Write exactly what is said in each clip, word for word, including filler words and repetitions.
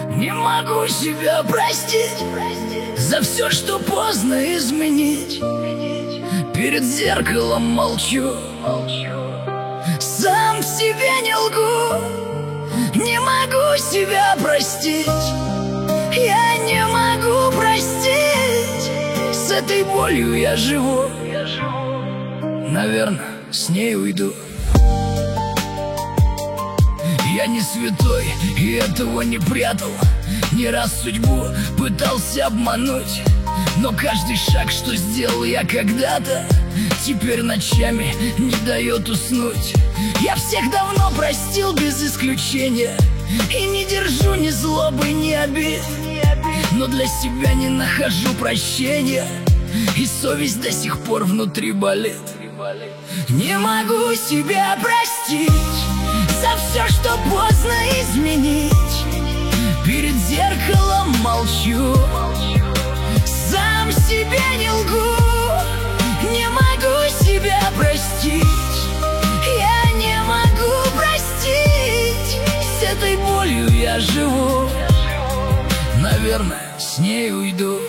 Не могу себя простить за все, что поздно изменить. Перед зеркалом молчу, сам себе не лгу. Не могу себя простить, я не могу простить. С этой болью я живу, наверное, с ней уйду. Я не святой и этого не прятал. Не раз судьбу пытался обмануть, но каждый шаг, что сделал я когда-то, теперь ночами не дает уснуть. Я всех давно простил без исключения, и не держу ни злобы, ни обид, но для себя не нахожу прощения, и совесть до сих пор внутри болит. Не могу себя простить за все, что поздно изменить. Перед зеркалом молчу, сам себе не лгу. Не могу себя простить, я не могу простить. С этой болью я живу, наверное, с ней уйду.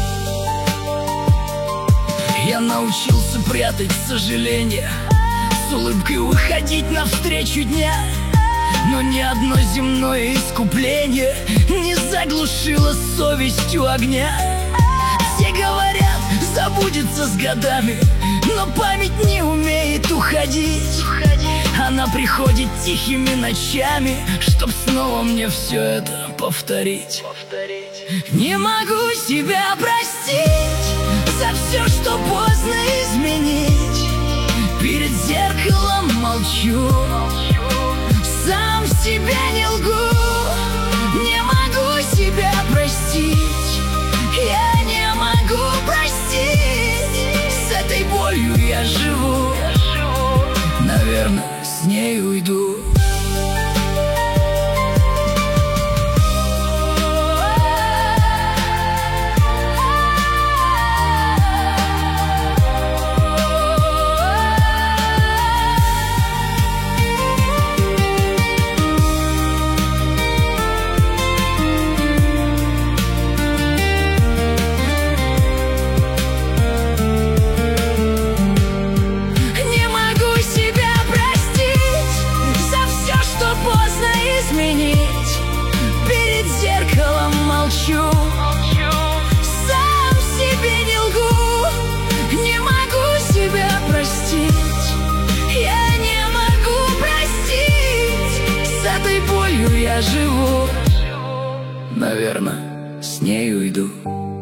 Я научился прятать сожаление, с улыбкой уходить навстречу дня. Но ни одно земное искупление не заглушило совестью огня. Все говорят, забудется с годами, но память не умеет уходить. Она приходит тихими ночами, чтоб снова мне все это повторить. Не могу себя простить за все, что поздно изменить. Перед зеркалом молчу, сам себе не лгу. Не могу себя простить, я не могу простить. С этой болью я живу, наверное, с ней уйду. Перед зеркалом молчу, сам себе не лгу. Не могу себя простить, я не могу простить. С этой болью я живу, наверное, с ней уйду.